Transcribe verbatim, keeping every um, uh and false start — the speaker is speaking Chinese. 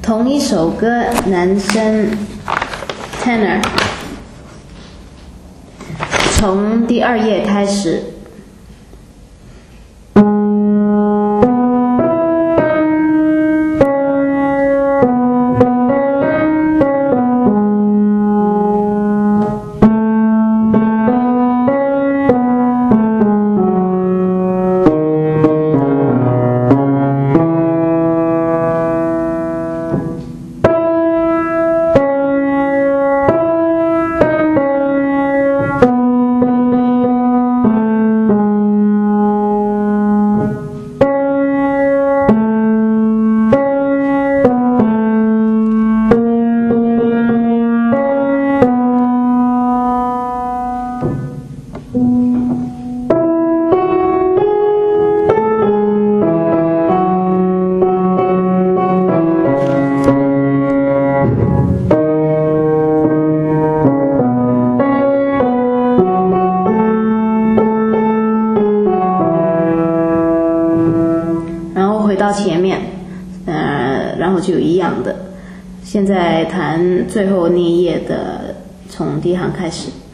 同一首歌，男生 tenor， 从第二页开始。回到前面，呃，然后就一样的。现在弹最后那一页的，从第一行开始。